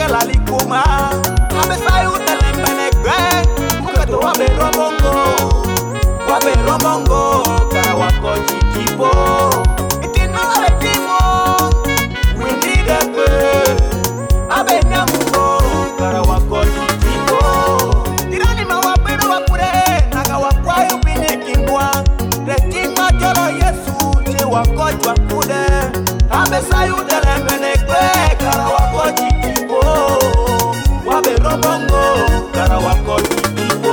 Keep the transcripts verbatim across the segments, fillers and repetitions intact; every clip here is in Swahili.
la likuma abe sayu telembene gwe ukato wabe romongo wabe romongo kara wako jitipo itina ale timo windiga gwe abe nyamungo kara wako jitipo tirani mawabero wakure naga wakwayo binikindwa retima jolo Yesu che wako jwakude abe sayu telembene gwe kara wako jitipo wabe romongo kara wako jitipo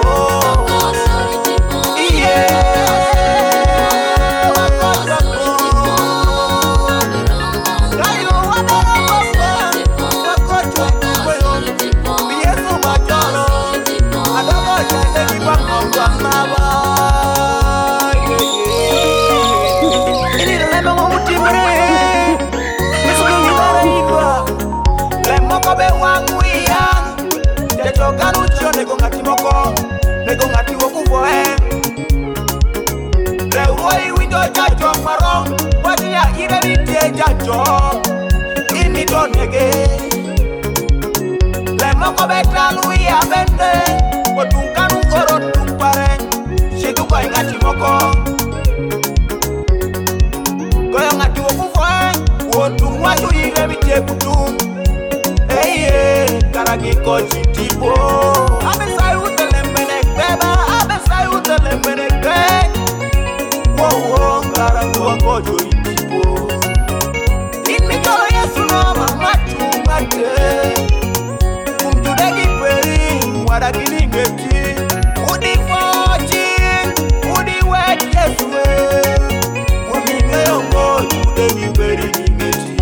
nego ngati moko nego ngati wokuvoe le woi windo jajo maro wadi ya ire nitie jajo ini do nege le moko betalu ya bende wotunganu oro tumpare shedu kwa ngati moko goyo ngati wokuvoe wotumwa yu ire nitie kutum eye karagi ko jitipo abe sayu telembene beba abe sayu telembene gbe wo wo karagi ko jitipo inni ko Yesu no mama chumate kumjudegi peri wada kilingeti udi foji udi wet Yesu umi ngeyongo judegi peri ngeti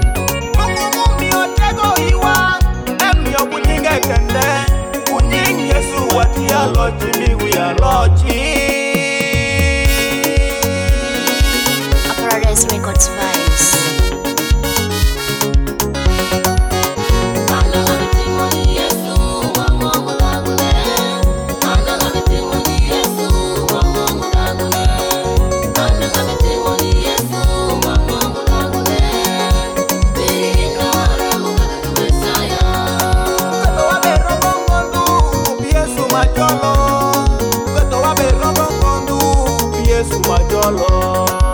we are Lord, we are Lord. Paradise Records vibes. Majolo